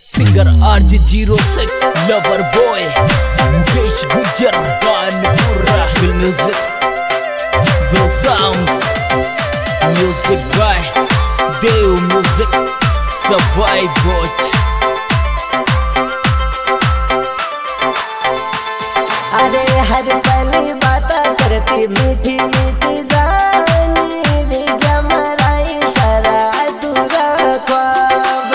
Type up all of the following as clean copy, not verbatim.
Singer RJ06 lover boy Mukesh Gujar Kanpura film music will sounds music by Dev music Sawai Boch. अरे हर पल बातें करती मीठी मीठी जानी रे क्या मरा इशारा अधूरा ख्वाब।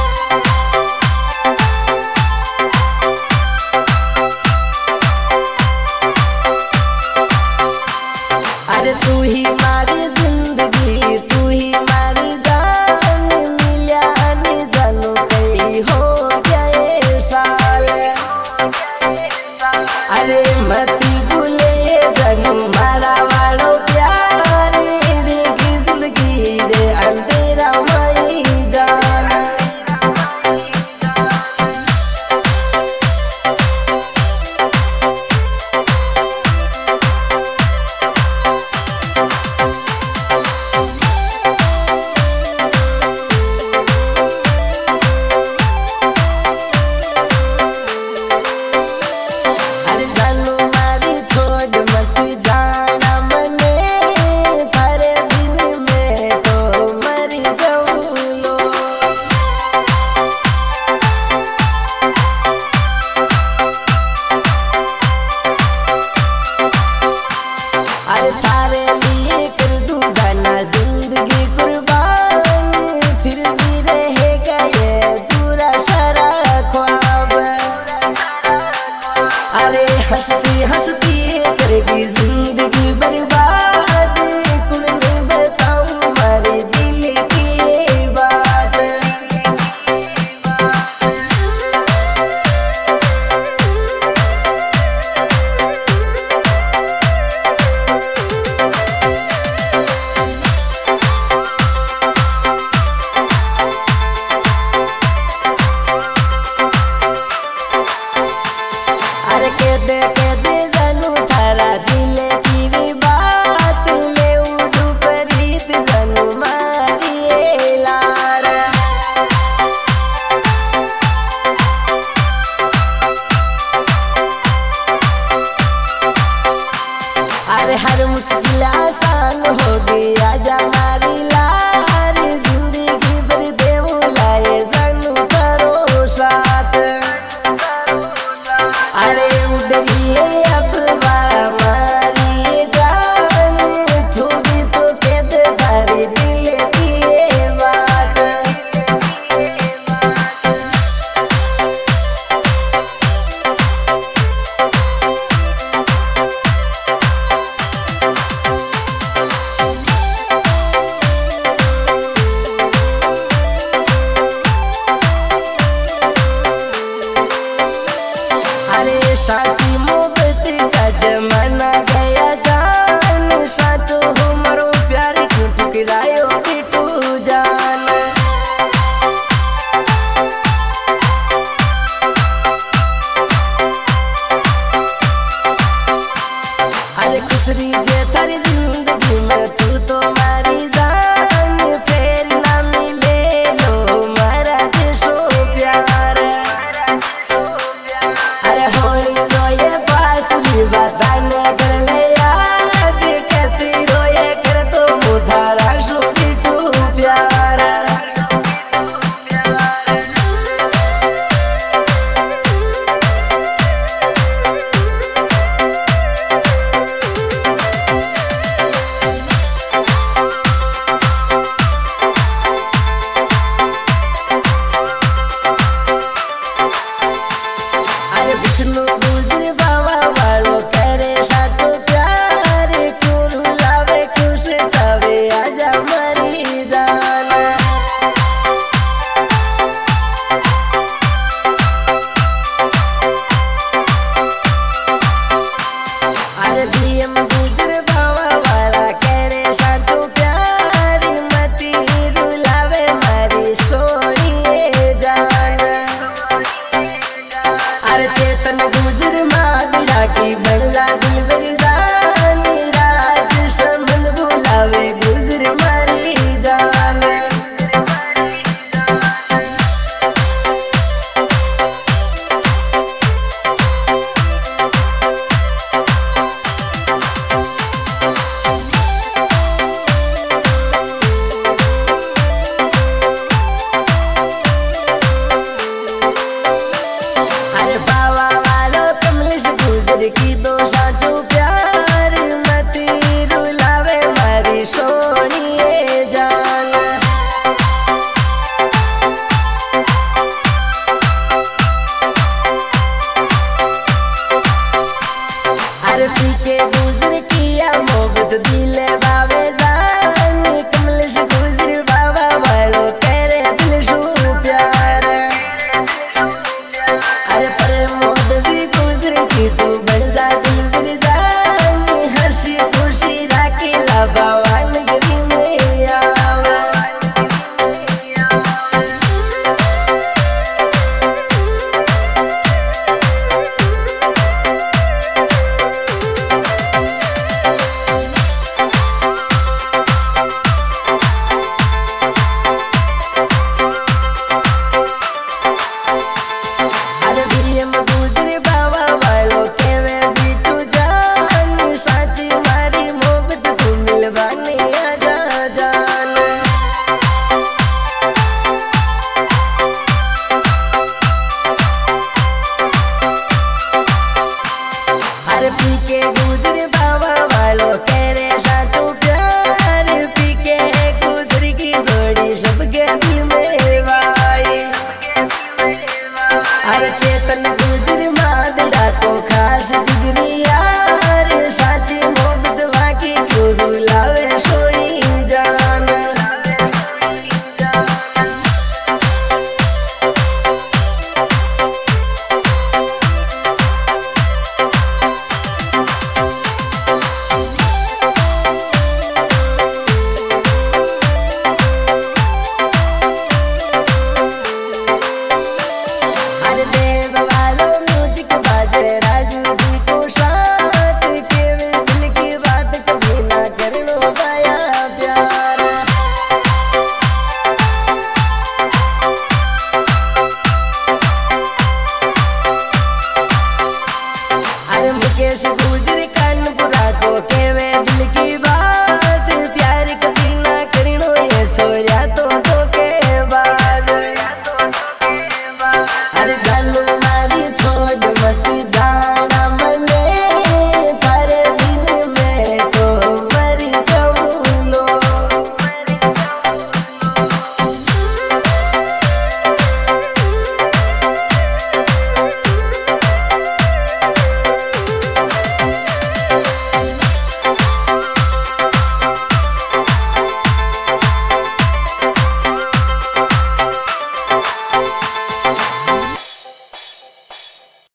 अरे तू ही मारी जिंदगी तू ही मारी जान मिलिया नहीं जानू कहीं हो गया ये साल। अरे मती भूले जानू मारा वालों प्यार रे की जिंदगी रे अंधेरा मई जान। अरे थारे लिए कर दूं गाना जिंदगी कुर्बान फिर भी रहेगा ये दूरा सारा ख्वाब। अरे हंसती हंसती करेगी जिंदगी बर्बाद कुल नहीं बताऊं हमारे दिल की बात। अरे के दे जानू थारा दिल की भी बात ले उड़ू प्रीत जानू मारी लार। अरे हर मुश्किल आसान हो गई आजा मारी लार जिंदगी भर देव लाए जानू करो साथ। अरे उड़िए अफवाह मारी जान थोड़ी तो कैद धारी दिल की बात। अरे साथी मोहब्बत का जमाना गया जान साचो हो मरो प्यार क्यों ठुकरायो कि तू जान। अरे खुसरी जे थारी जिंदगी में तू तो मारी जान फिर ना मिले लो मारा जैसो प्यार। अरे होली रोए अरे चेतन गुजर मादड़ा तो खास जिगरी